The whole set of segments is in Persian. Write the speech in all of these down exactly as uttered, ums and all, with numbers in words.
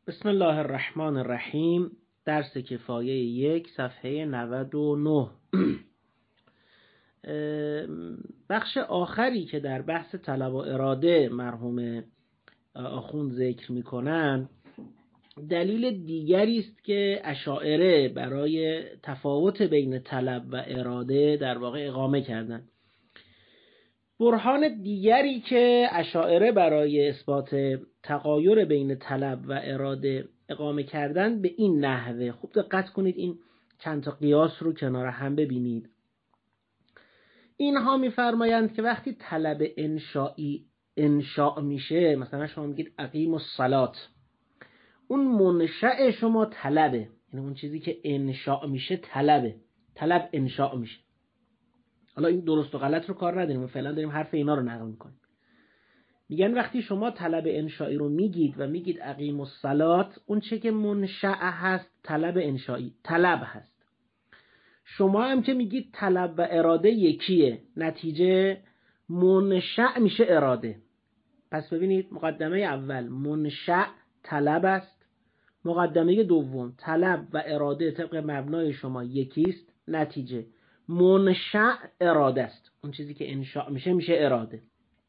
بسم الله الرحمن الرحیم. درس کفایه یک صفحه نود و نه. بخش آخری که در بحث طلب و اراده مرحوم آخوند ذکر میکنن دلیل دیگری است که اشاعره برای تفاوت بین طلب و اراده در واقع اقامه کردند. برهان دیگری که اشاعره برای اثبات تغایر بین طلب و اراده اقامه کردن به این نحوه، خوب دقت کنید این چند تا قیاس رو کنار هم ببینید. اینها میفرمایند که وقتی طلب انشائی انشاء میشه، مثلا شما میگید اقیم الصلات، اون منشأ شما طلبه، یعنی اون چیزی که انشاء میشه طلبه، طلب انشاء میشه. حالا این درست و غلط رو کار نداریم، ما فعلا داریم حرف اینا رو نقل میکنیم. میگن وقتی شما طلب انشائی رو میگید و میگید اقیم الصلات، اون چه که منشأ هست طلب انشائی طلب هست. شما هم که میگید طلب و اراده یکیه، نتیجه منشأ میشه اراده. پس ببینید مقدمه اول منشأ طلب است، مقدمه دوم طلب و اراده طبق مبنای شما یکیست، نتیجه منشأ اراده است. اون چیزی که انشاء میشه میشه اراده.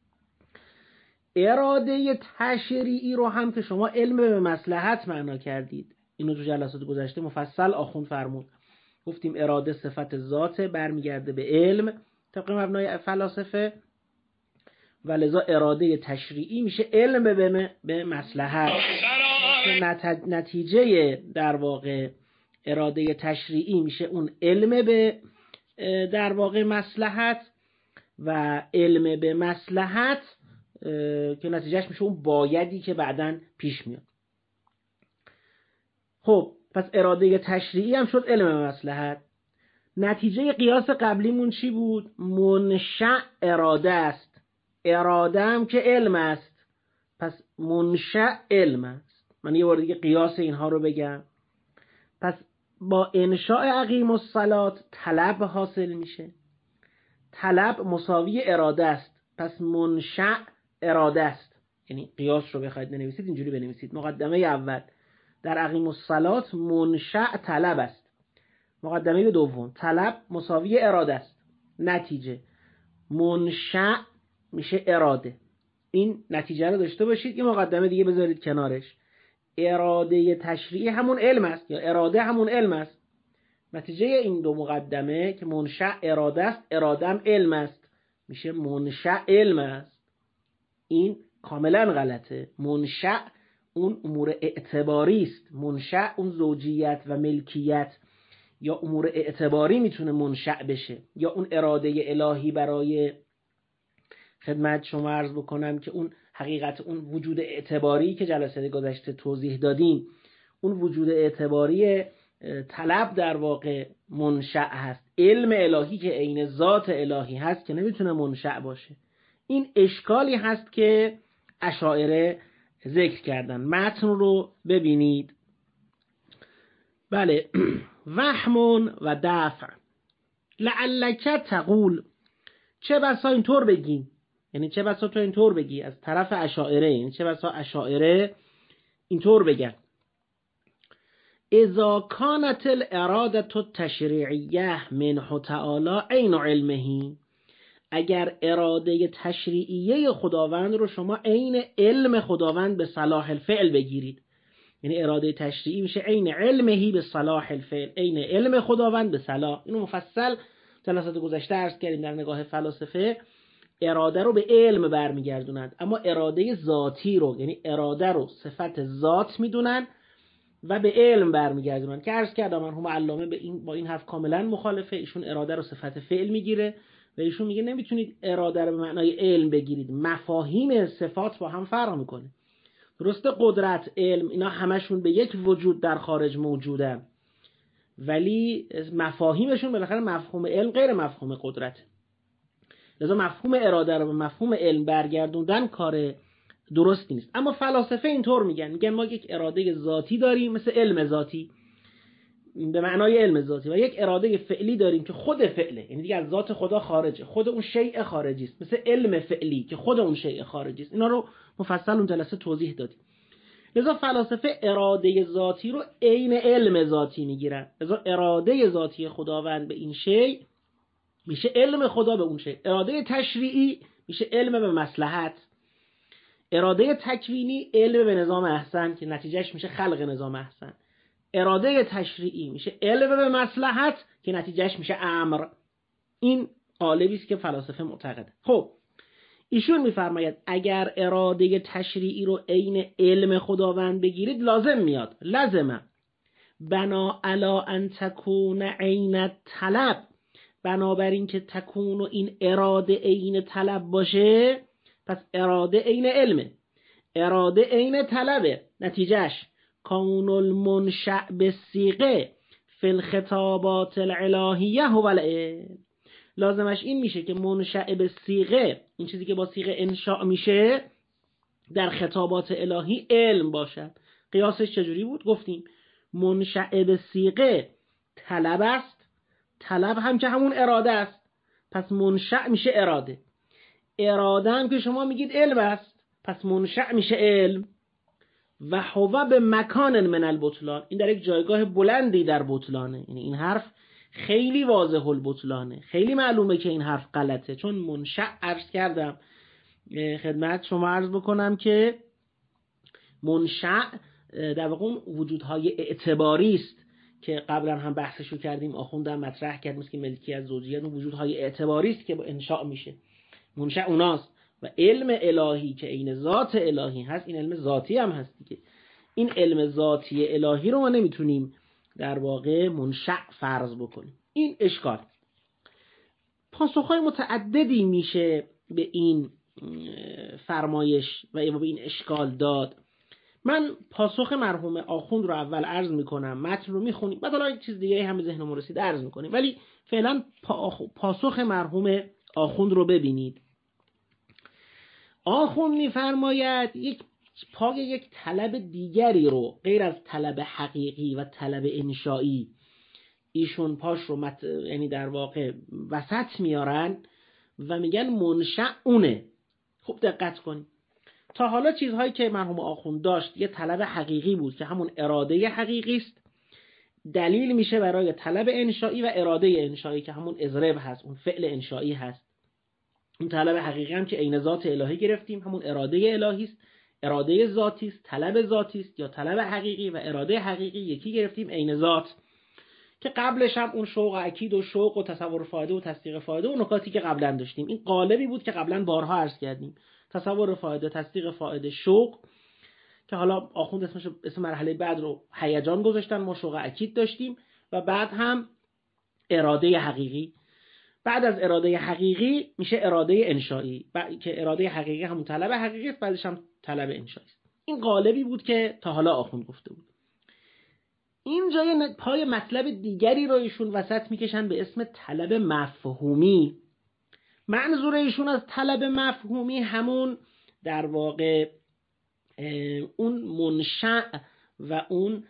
اراده تشریعی رو هم که شما علم به مصلحت معنا کردید، اینو تو جلسات گذشته مفصل آخوند فرمود. گفتیم اراده صفت ذات برمیگرده به علم طبق مبنای فلاسفه، ولذا اراده تشریعی میشه علم به به مصلحت. نتیجه در واقع اراده تشریعی میشه اون علم به در واقع مصلحت، و علم به مصلحت که نتیجهش میشه اون بایدی که بعداً پیش میاد. خب پس اراده تشریعی هم شد علم به مصلحت. نتیجه قیاس قبلیمون چی بود؟ منشأ اراده است، اراده هم که علم است، پس منشأ علم است. من یه بار دیگه قیاس اینها رو بگم. پس با انشاء اقیم الصلات طلب حاصل میشه، طلب مساوی اراده است، پس منشأ اراده است. یعنی قیاس رو بخواید بنویسید اینجوری بنویسید: مقدمه اول در اقیم الصلات منشأ طلب است، مقدمه دوم طلب مساوی اراده است، نتیجه منشأ میشه اراده. این نتیجه رو داشته باشید. این مقدمه دیگه بذارید کنارش. اراده تشریعی همون علم است یا اراده همون علم است. نتیجه این دو مقدمه که منشأ اراده است، اراده هم علم است، میشه منشأ علم است. این کاملا غلطه. منشأ اون امور اعتباری است، منشأ اون زوجیت و ملکیت یا امور اعتباری میتونه منشأ بشه، یا اون اراده الهی. برای خدمت شما عرض بکنم که اون حقیقت اون وجود اعتباری که جلسه گذشته توضیح دادیم، اون وجود اعتباری طلب در واقع منشأ هست. علم الهی که عین ذات الهی هست که نمیتونه منشأ باشه. این اشکالی هست که اشاعره ذکر کردن. متن رو ببینید. بله. وهم و دفع. لعلک تقول، چه بسا اینطور بگی، یعنی چه بسا تو اینطور بگی از طرف اشاعره، یعنی چه بسا اشاعره اینطور بگن: اذا كانت الاراده التشریعیه منه تعالی عین علمه، اگر اراده تشریعیه خداوند رو شما عین علم خداوند به صلاح الفعل بگیرید، یعنی اراده تشریعی میشه عین علمه به صلاح الفعل، عین علم خداوند به صلاح. اینو مفصل جلسات گذشته عرض کردیم. در نگاه فلاسفه اراده رو به علم برمیگردونند، اما اراده ذاتی رو، یعنی اراده رو صفت ذات میدونن و به علم برمیگردونن، که عرض کردم مرحوم علامه به این با این حرف کاملا مخالفه. ایشون اراده رو صفت فعل میگیره و ایشون میگه نمیتونید اراده رو به معنای علم بگیرید، مفاهیم صفات با هم فرق میکنه. درسته قدرت، علم، اینا همشون به یک وجود در خارج موجودن، ولی مفاهیمشون بالاخره مفهوم علم غیر مفهوم قدرت. لذا مفهوم اراده رو به مفهوم علم برگردوندن کار درستی نیست. اما فلاسفه اینطور میگن، میگن ما یک اراده ذاتی داریم مثل علم ذاتی به معنای علم ذاتی، و یک اراده فعلی داریم که خود فعله، یعنی دیگه از ذات خدا خارجه، خود اون شیء خارجی است، مثل علم فعلی که خود اون شیء خارجی است. اینا رو مفصل اون جلسه توضیح دادیم. لذا فلاسفه اراده ذاتی رو عین علم ذاتی میگیرن. لذا اراده ذاتی خداوند به این شی میشه علم خدا به اون شی. اراده تشریعی میشه علم به مصلحت. اراده تکوینی علم به نظام احسن که نتیجهش میشه خلق نظام احسن. اراده تشریعی میشه علم به مصلحت که نتیجهش میشه امر. این قالبی است که فلاسفه معتقده. خب ایشون میفرماید اگر اراده تشریعی رو عین علم خداوند بگیرید لازم میاد لازمه بنا علی ان تکون عین طلب، بنابراین که تکون و این اراده عین طلب باشه، پس اراده عین علمه، اراده عین طلبه، نتیجهش کون المنشأ بالصیغه فی الخطابات الالهیه هو العلم. لازمش این میشه که منشأ بالصیغه، این چیزی که با صیغه انشاء میشه، در خطابات الهی علم باشد. قیاسش چجوری بود؟ گفتیم منشأ بالصیغه طلب است، طلب هم که همون اراده است، پس منشأ میشه اراده. اراده هم که شما میگید علم است، پس منشأ میشه علم. و هو به مکان من البطلان، این در یک جایگاه بلندی در بطلانه. یعنی این حرف خیلی واضح البطلانه، خیلی معلومه که این حرف غلطه، چون منشأ عرض کردم خدمت شما عرض بکنم که منشأ در واقع اون وجودهای اعتباری است که قبلا هم بحثشو کردیم، آخوندم مطرح کردیم که ملکیت زوجیت اون وجودهای اعتباری است که با انشاء میشه، منشأ اوناست. و علم الهی که عین ذات الهی هست، این علم ذاتی هم هست دیگه. این علم ذاتی الهی رو ما نمیتونیم در واقع منشأ فرض بکنیم. این اشکال. پاسخهای متعددی میشه به این فرمایش و به این اشکال داد. من پاسخ مرحوم آخوند رو اول عرض میکنم، متن رو میخونیم، بعد حالا یک چیز دیگه هم ذهنمون رسید عرض میکنیم، ولی فعلا پاسخ مرحوم آخوند رو ببینید. آخوند میفرماید یک پای یک طلب دیگری رو غیر از طلب حقیقی و طلب انشایی ایشون پاش رو مت... یعنی در واقع وسط میارن و میگن منشأ اونه. خوب دقت کنید، تا حالا چیزهایی که مرحوم آخوند داشت یه طلب حقیقی بود که همون اراده حقیقی است، دلیل میشه برای طلب انشایی و اراده انشایی که همون اضرب هست، اون فعل انشایی هست. اون طلب حقیقی هم که عین ذات الهی گرفتیم، همون اراده الهی است، اراده ذاتی است، طلب ذاتی است یا طلب حقیقی، و اراده حقیقی یکی گرفتیم عین ذات، که قبلش هم اون شوق اکید و شوق و تصور فایده و تصدیق فایده و نکاتی که قبلا داشتیم. این قالبی بود که قبلا بارها عرض کردیم، تصور فایده، تصدیق فایده، شوق، که حالا آخوند اسمش اسم مرحله بعد رو هیجان گذاشتن، ما شوق اکید داشتیم، و بعد هم اراده حقیقی. بعد از اراده حقیقی میشه اراده انشایی، که اراده حقیقی همون طلب حقیقی است، بعدش هم طلب انشایی است. این قالبی بود که تا حالا آخوند گفته بود. این جای پای مطلب دیگری رو ایشون وسط میکشن به اسم طلب مفهومی. منظور ایشون از طلب مفهومی همون در واقع اون منشأ و اون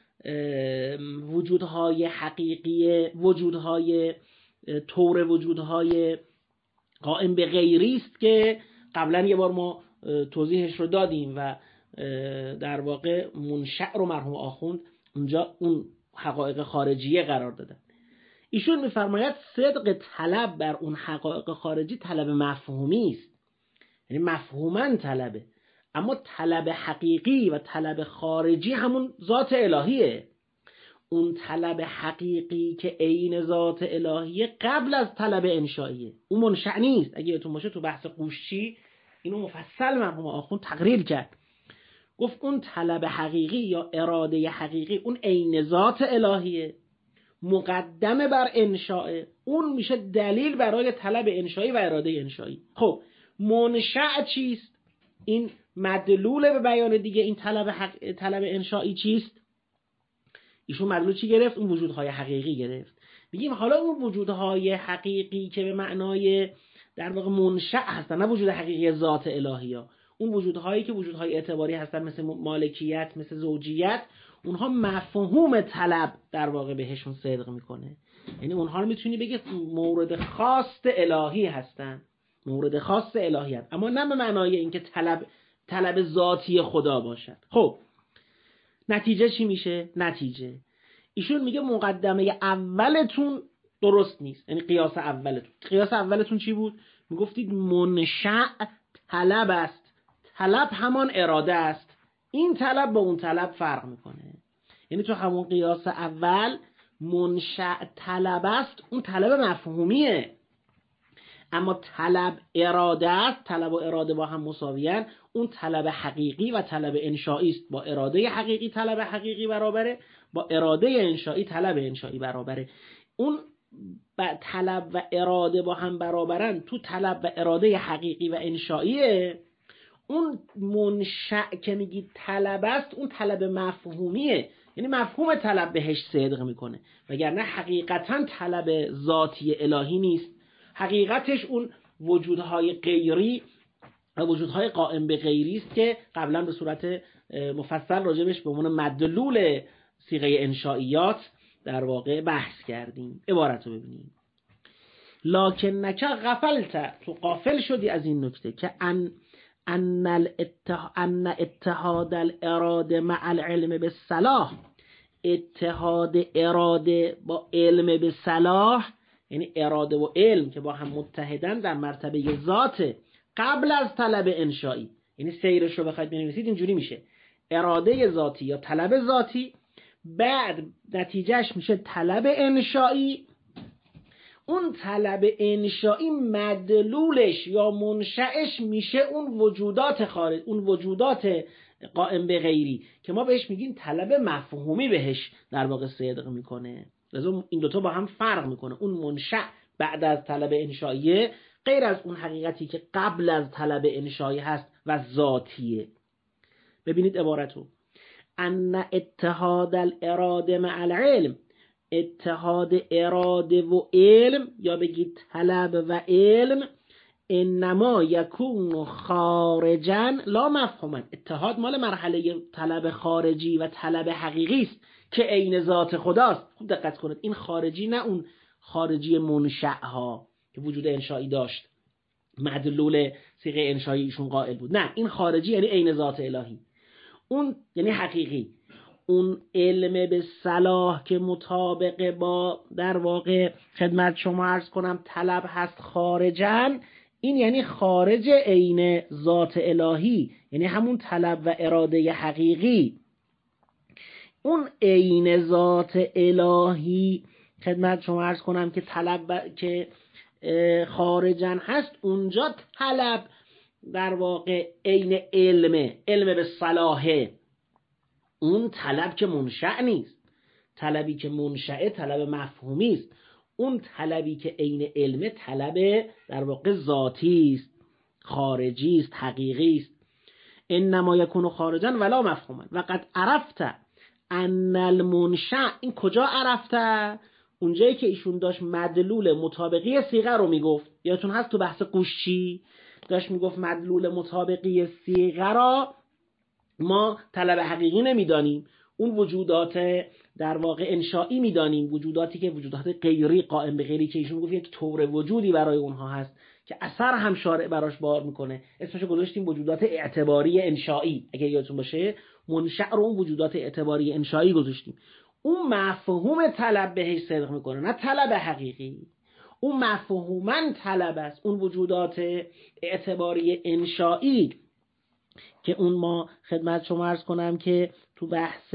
وجودهای حقیقی، وجودهای طور وجودهای قائم به غیری است که قبلا یه بار ما توضیحش رو دادیم و در واقع منشأ رو مرحوم آخوند اونجا اون حقایق خارجیه قرار دادن. ایشون میفرماید صدق طلب بر اون حقایق خارجی طلب مفهومی است، یعنی مفهوماً طلبه، اما طلب حقیقی و طلب خارجی همون ذات الهیه. اون طلب حقیقی که عین ذات الهیه قبل از طلب انشائیه، اون منشأ نیست. اگه یادتون باشه تو بحث قوشچی اینو مفصل مرحوم آخوند تقریر کرد، گفت اون طلب حقیقی یا اراده حقیقی اون عین ذات الهیه، مقدمه بر انشاء، اون میشه دلیل برای طلب انشایی و اراده انشایی. خب منشأ چیست؟ این مدلول به بیان دیگه این طلب حق... طلب انشایی چیست؟ ایشون مدلول چی گرفت؟ اون وجودهای حقیقی گرفت. میگیم حالا اون وجودهای حقیقی که به معنای در واقع منشأ هستن، نه وجود حقیقی ذات الهیه، اون وجودهایی که وجودهای اعتباری هستن مثل مالکیت، مثل زوجیت، اونها مفهوم طلب در واقع بهشون صدق میکنه. یعنی اونها رو میتونی بگی مورد خاص الهی هستن، مورد خاص الهی هستن، اما نه به معنای اینکه طلب طلب ذاتی خدا باشد. خب نتیجه چی میشه؟ نتیجه ایشون میگه مقدمه اولتون درست نیست، یعنی قیاس اولتون. قیاس اولتون چی بود؟ میگفتید منشأ طلب است، طلب همان اراده است. این طلب با اون طلب فرق میکنه. یعنی تو همون قیاس اول منشأ طلب است، اون طلب مفهومیه، اما طلب اراده است، طلب و اراده با هم مساویان، اون طلب حقیقی و طلب انشایی است. با اراده حقیقی طلب حقیقی برابره، با اراده انشایی طلب انشایی برابره. اون طلب و اراده با هم برابرن، تو طلب و اراده حقیقی و انشاییه. اون منشأ که میگی طلب است، اون طلب مفهومیه، یعنی مفهوم طلب بهش صدق میکنه، وگرنه حقیقتا طلب ذاتی الهی نیست. حقیقتش اون وجودهای غیری و وجودهای قائم به غیری است که قبلا به صورت مفصل راجبش به عنوان مدلول صیغه انشائیات در واقع بحث کردیم. عبارت رو ببینیم. لکنک غفلت، تو غافل شدی از این نکته که ان ان الاتحاد ان اتحاد الاراده مع العلم بالصلاح، اتحاد اراده با علم به صلاح، یعنی اراده و علم که با هم متحدن در مرتبه ذات قبل از طلب انشایی. یعنی سیرش رو بخواید بنویسید اینجوری میشه: اراده ذاتی یا طلب ذاتی، بعد نتیجهش میشه طلب انشایی. اون طلب انشایی مدلولش یا منشأش میشه اون وجودات خارج، اون وجودات قائم به غیری که ما بهش میگیم طلب مفهومی، بهش در واقع صدق میکنه. لذا این دوتا با هم فرق میکنه. اون منشأ بعد از طلب انشایی غیر از اون حقیقتی که قبل از طلب انشایی هست و ذاتیه. ببینید عبارتو: ان اتحاد الاراده مع العلم، اتحاد اراده و علم یا بگید طلب و علم، انما یکون خارجا لا مفهوما. اتحاد مال مرحله طلب خارجی و طلب حقیقی است که عین ذات خداست. خوب دقت کنید، این خارجی نه اون خارجی منشأ ها که وجود انشایی داشت، مدلول صیغه انشایی ایشون قائل بود، نه، این خارجی یعنی عین ذات الهی. اون یعنی حقیقی. اون علم به صلاح که مطابق با در واقع خدمت شما عرض کنم طلب هست خارجن، این یعنی خارج عین ذات الهی، یعنی همون طلب و اراده حقیقی. اون عین ذات الهی خدمت شما عرض کنم که طلب و... که خارجن هست، اونجا طلب در واقع عین علم، علم به صلاحه. اون طلب که منشأ نیست، طلبی که منشأ طلب مفهومی است. اون طلبی که عین علم طلب در واقع ذاتی است، خارجی است، حقیقی است. انما یکون خارجا ولا مفهوما وقد عرفت ان المنشأ. این کجا عرفته؟ اونجایی که ایشون داشت مدلول مطابقی صیغه رو میگفت. یادتون هست تو بحث قوشچی داشت میگفت مدلول مطابقی صیغه را ما طلب حقیقی نمیدانیم، اون وجودات در واقع انشایی میدانیم، وجوداتی که وجودات غیری قائم به غیری که ایشون گفت یک طور وجودی برای اونها هست که اثر هم شارع براش بار میکنه. اسمشو گذاشتیم وجودات اعتباری انشایی. اگه یادتون باشه منشأ رو اون وجودات اعتباری انشایی گذاشتیم. اون مفهوم طلب بهش صدق میکنه، نه طلب حقیقی. اون مفهوماً طلب است، اون وجودات اعتباری انشایی که اون ما خدمت شما عرض کنم که تو بحث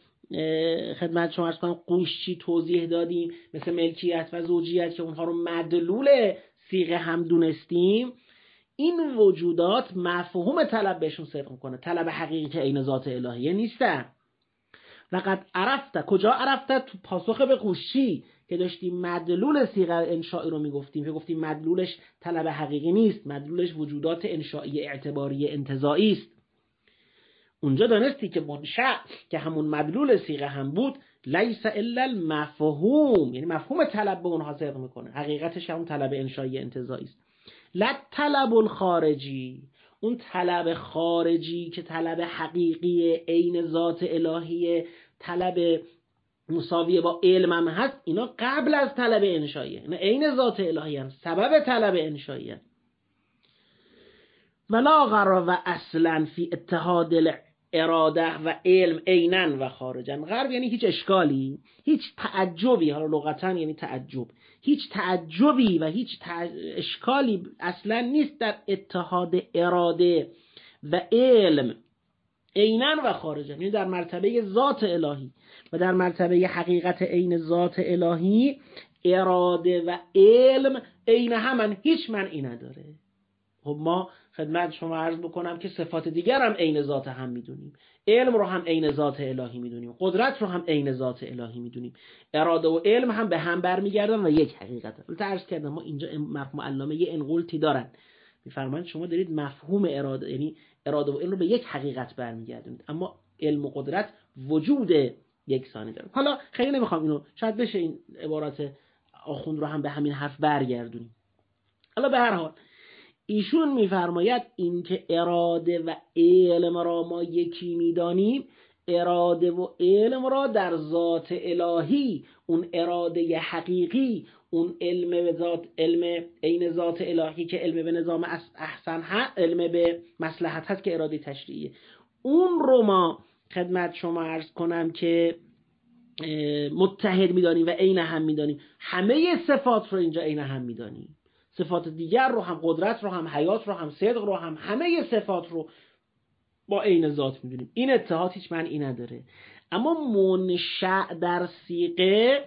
خدمت شما عرض کنم قوشچی توضیح دادیم، مثل ملکیت و زوجیت که اونها رو مدلول صیغه هم دونستیم. این وجودات مفهوم طلب بهشون صدق میکنه، طلب حقیقی که عین ذات الهیه نیستن. فقط عرفته، کجا عرفته؟ تو پاسخ به قوشچی که داشتیم مدلول صیغه انشایی رو میگفتیم، که گفتیم مدلولش طلب حقیقی نیست، مدلولش وجودات انشایی اعتباری انتزاعی است. اونجا دانستی که منشأ که همون مدلول صیغه هم بود لیس الا المفهوم، یعنی مفهوم طلب به اونها صدق میکنه، حقیقتش همون طلب انشایی انتزاعی است. لا طلب الخارجی، اون طلب خارجی که طلب حقیقی عین ذات الهی، طلب مساویه با علم هم هست، اینا قبل از طلب انشاییه، اینا عین ذات الهی هم سبب طلب انشاییه. ولا غرو و اصلا فی اتحاد اراده و علم عیناً و خارجاً. غرب یعنی هیچ اشکالی، هیچ تعجبی، حالا لغتاً یعنی تعجب، هیچ تعجبی و هیچ تع... اشکالی اصلا نیست در اتحاد اراده و علم عیناً و خارجاً، یعنی در مرتبه ذات الهی و در مرتبه حقیقت عین ذات الهی اراده و علم عین همن، هیچ معنی نداره. خب ما خدمت شما عرض بکنم که صفات دیگر هم عین ذات هم میدونیم، علم رو هم عین ذات الهی میدونیم، قدرت رو هم عین ذات الهی میدونیم، اراده و علم هم به هم برمیگردن و یک حقیقت. البته عرض کردم ما اینجا مرحوم علامه یه انقلتی دارن، میفرمایند شما دارید مفهوم اراده یعنی اراده و علم رو به یک حقیقت برمیگردونید، اما علم و قدرت وجود یکسانی داره. حالا خیلی نمیخوام اینو، شاید بشه این عبارات آخوند رو هم به همین حرف برگردونیم. حالا به هر حال ایشون میفرماید این که اراده و علم را ما یکی میدانیم، اراده و علم را در ذات الهی، اون اراده حقیقی، اون علم به ذات، علم عین ذات الهی که علم به نظام احسن هست، علم به مصلحت هست که اراده تشریعیه، اون رو ما خدمت شما عرض کنم که متحد میدانیم و عین هم میدانیم. همه صفات رو اینجا عین هم میدانیم، صفات دیگر رو هم، قدرت رو هم، حیات رو هم، صدق رو هم، همه صفات رو با عین ذات میدونیم. این اتحاد هیچ معنی نداره. اما منشأ در صیغه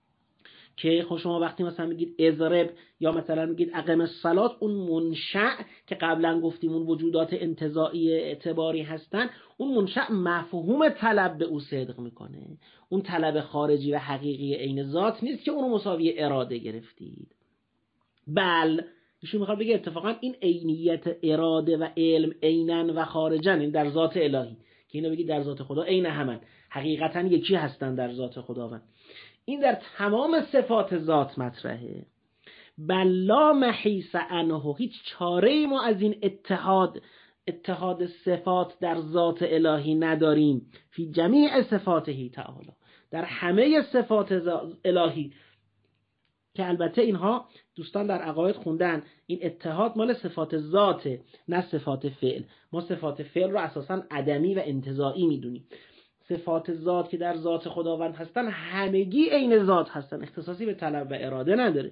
که خب شما وقتی مثلا میگید اضرب یا مثلا میگید اقم الصلات، اون منشأ که قبلا گفتیم اون وجودات انتزاعی اعتباری هستن، اون منشأ مفهوم طلب به او صدق میکنه. اون طلب خارجی و حقیقی عین ذات نیست که اونو مساوی اراده گرفتید. بل ایشون میخواد بگه اتفاقا این عینیت اراده و علم عیناً و خارجاً، این در ذات الهی که اینو بگید در ذات خدا عین همن، حقیقتاً یکی هستن در ذات خداوند، این در تمام صفات ذات مطرحه. بل لا محیص عنه، هیچ چاره‌ای ما از این اتحاد اتحاد صفات در ذات الهی نداریم. فی جمیع صفاته تعالی، در همه صفات الهی که البته اینها دوستان در عقاید خوندن، این اتحاد مال صفات ذاته نه صفات فعل. ما صفات فعل رو اساساً عدمی و انتزاعی میدونیم. صفات ذات که در ذات خداوند هستن همگی عین ذات هستن، اختصاصی به طلب و اراده نداره.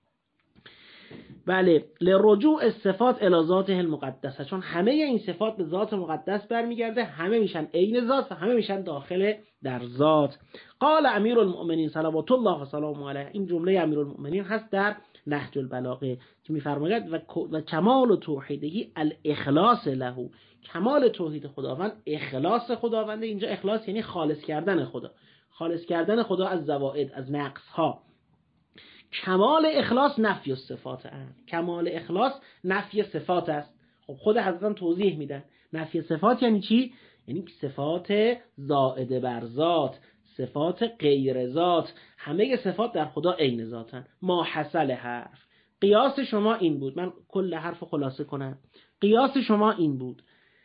بله، لرجوع صفات الی ذاته المقدسه، چون همه این صفات به ذات مقدس برمیگرده، همه میشن عین ذات و همه میشن داخل در ذات. قال امیر المؤمنین صلوات الله و سلامه علیه، این جمله امیر المؤمنین هست در نهج البلاغه که میفرماید و کمال توحیدهی الاخلاص له، کمال توحید خداوند اخلاص خداوند. اینجا اخلاص یعنی خالص کردن خدا، خالص کردن خدا از زوائد، از نقص ها. کمال اخلاص نفی الصفات است، کمال اخلاص نفی صفات است. خب خود حضرت توضیح میدن نفی صفات یعنی چی؟ یعنی صفات زائده بر ذات، صفات غیر ذات، همه صفات در خدا عین ذاتن. ما حصل حرف، قیاس شما این بود، من کل حرف خلاصه کنم، قیاس شما این بود،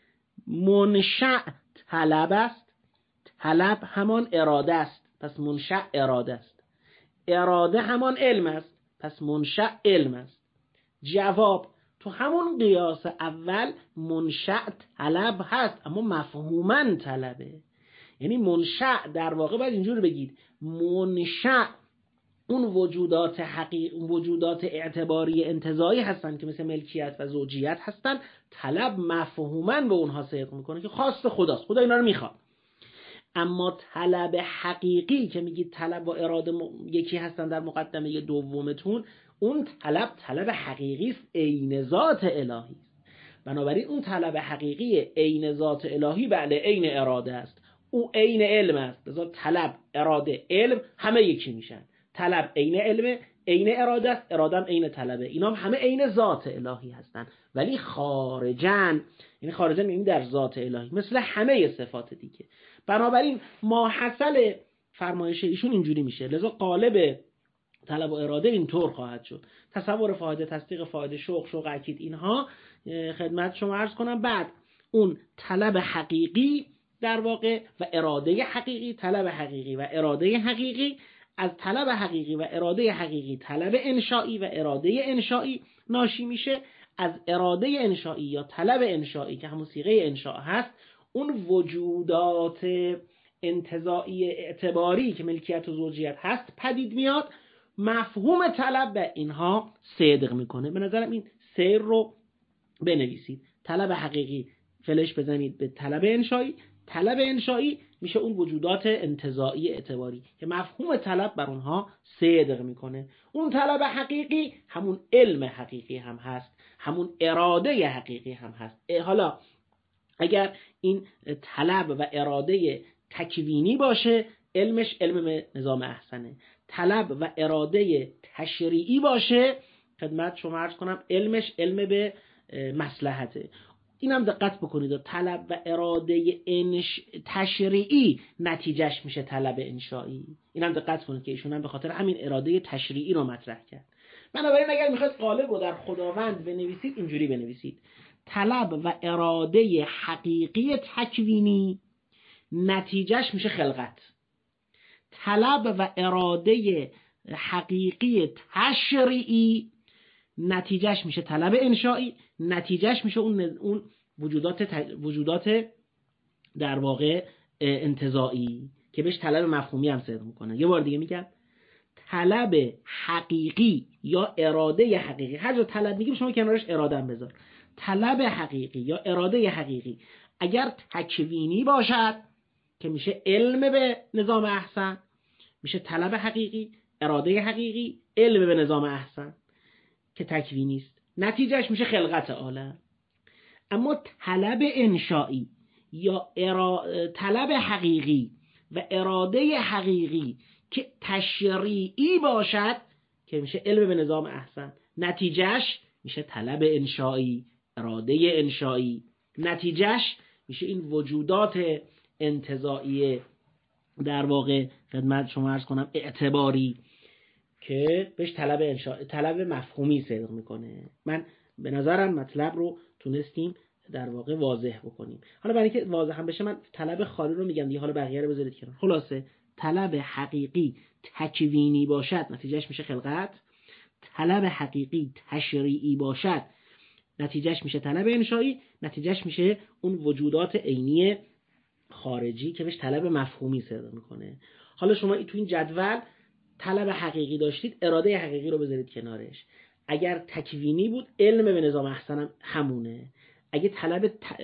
منشأ طلب است، طلب همان اراده است، پس منشأ اراده است، اراده همان علم است، پس منشأ علم است. جواب، تو همون قیاس اول منشأ طلب هست اما مفهوماً طلبه. یعنی منشأ در واقع باید اینجور بگید، منشأ اون وجودات حقیقی، اون وجودات اعتباری انتزاعی هستن که مثل ملکیت و زوجیت هستن، طلب مفهوماً به اونها صدق میکنه که خواست خداست، خدا اینا رو میخواد. اما طلب حقیقی که میگید طلب و اراده یکی هستن در مقدمه دومتون، اون طلب طلب حقیقی است، عین ذات الهی است. بنابراین اون طلب حقیقی عین ذات الهی بله عین اراده است، او عین علم است. لذا طلب، اراده، علم همه یکی میشن. طلب عین علم، عین اراده است، اراده هم عین طلبه، اینا هم همه عین ذات الهی هستن، ولی خارجن، یعنی خارجن یعنی در ذات الهی مثل همه صفات دیگه. بنابراین ما حصل فرمایش ایشون اینجوری میشه. لذا قالب طلب و اراده اینطور خواهد شد: تصور فاعل، تصدیق فاعل، شوق، شوق اکید، اینها خدمت شما عرض کنم. بعد اون طلب حقیقی در واقع و اراده حقیقی، طلب حقیقی و اراده حقیقی، از طلب حقیقی و اراده حقیقی طلب انشایی و اراده انشایی ناشی میشه، از اراده انشایی یا طلب انشایی که همون صیغه انشاء هست اون وجودات انتزاعی اعتباری که ملکیت و زوجیت هست پدید میاد، مفهوم طلب به اینها صدق میکنه. به نظرم این سیر رو بنویسید. طلب حقیقی فلش بزنید به طلب انشایی. طلب انشایی میشه اون وجودات انتزاعی اعتباری که مفهوم طلب بر اونها صدق میکنه. اون طلب حقیقی همون علم حقیقی هم هست، همون اراده حقیقی هم هست. حالا اگر این طلب و اراده تکوینی باشه، علمش علم نظام احسنه. طلب و اراده تشریعی باشه، خدمت شما عرض کنم علمش علم به مصلحته. اینم دقت بکنید، طلب و اراده انش... تشریعی نتیجهش میشه طلب انشایی. اینم دقت کنید که ایشون هم به خاطر همین اراده تشریعی رو مطرح کرد. بنابراین اگر میخواید قالب رو در خداوند بنویسید اینجوری بنویسید: طلب و اراده حقیقی تکوینی نتیجهش میشه خلقت. طلب و اراده حقیقی تشریعی نتیجهش میشه طلب انشایی، نتیجهش میشه اون اون وجودات ت... وجودات در واقع انتزاعی که بهش طلب مفهومی هم صدق میکنه. یه بار دیگه میگم، طلب حقیقی یا اراده حقیقی، هر جا طلب میگیم شما کنارش اراده هم بذار. طلب حقیقی یا اراده حقیقی اگر تکوینی باشد که میشه علم به نظام احسن، میشه طلب حقیقی، اراده حقیقی، علم به نظام احسن که تکوینی است، نتیجهش میشه خلقت عالم. اما طلب انشایی یا ارا... طلب حقیقی و اراده حقیقی که تشریعی باشد که میشه علم به نظام احسن، نتیجهش میشه طلب انشایی، اراده انشایی، نتیجهش میشه این وجودات انتزاعی در واقع خدمت شما عرض کنم اعتباری که بهش طلب انشاء طلب مفهومی صدق میکنه. من به نظرم مطلب رو تونستیم در واقع واضح بکنیم. حالا برای اینکه واضح هم بشه من طلب خالی رو میگم دیگه، حالا بقیه رو بذارید کنار. خلاصه طلب حقیقی تکوینی باشد نتیجهش میشه خلقت، طلب حقیقی تشریعی باشد نتیجهش میشه طلب انشایی، نتیجهش میشه اون وجودات عینی خارجی که بهش طلب مفهومی صدق میکنه. حالا شما تو این جدول طلب حقیقی داشتید، اراده حقیقی رو بذارید کنارش. اگر تکوینی بود علم به نظام احسن همونه. اگه طلب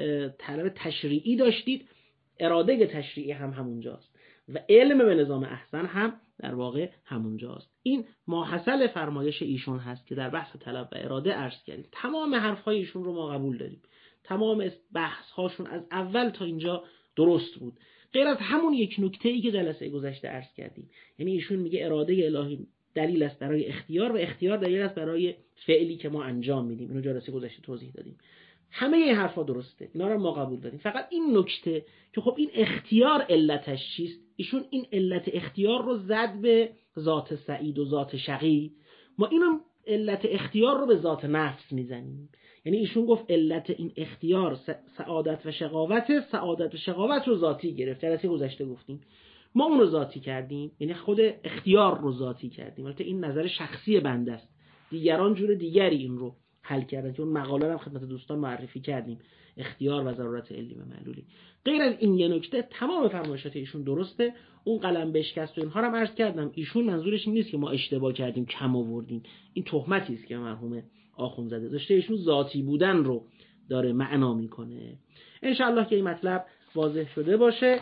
طلب تشریعی داشتید، اراده تشریعی هم همونجاست و علم به نظام احسن هم در واقع همونجاست. این ماحصل فرمایش ایشون هست که در بحث طلب و اراده عرض کردیم. تمام حرفهای ایشون رو ما قبول داریم، تمام بحث هاشون از اول تا اینجا درست بود، غیر از همون یک نکته ای که جلسه گذشته عرض کردیم. یعنی ایشون میگه اراده الهی دلیل است برای اختیار و اختیار دلیل است برای فعلی که ما انجام میدیم. اینو جلسه گذشته توضیح دادیم. همه این حرفا درسته، اینا رو ما قبول داریم. فقط این نکته که خب این اختیار علتش چیست؟ ایشون این علت اختیار رو زد به ذات سعید و ذات شقی، ما اینو علت اختیار رو به ذات نفس میزنیم. یعنی ایشون گفت علت این اختیار سعادت و شقاوت، سعادت و شقاوت رو ذاتی گرفت. جلسه گذشته گفتیم ما اون رو ذاتی کردیم، یعنی خود اختیار رو ذاتی کردیم. البته این نظر شخصی بنده است، دیگران جور دیگری این رو حل کردن که اون مقاله هم خدمت دوستان معرفی کردیم، اختیار و ضرورت علم معلولی. غیر از این یه نکته تمام فرمایشات ایشون درسته. اون قلم بشکست و اینها رو عرض کردم، ایشون منظورش این نیست که ما اشتباه کردیم کم آوردیم، این تهمتی است که مرحوم آخوندزاده داشته، ایشون ذاتی بودن رو داره معنا میکنه. ان شاء الله که این مطلب واضح شده باشه.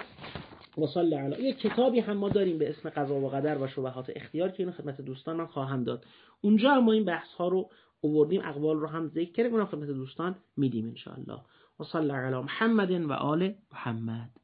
و صلی علی. یک کتابی هم ما داریم به اسم قضا و قدر و شبهات اختیار که اینو خدمت دوستان من خواهم داد. اونجا ما این بحث ها رو آوردیم، اقوال رو هم ذکر کردیم، اونم خدمت دوستان میدیم ان شاء الله. و صلی علی محمد و آل محمد.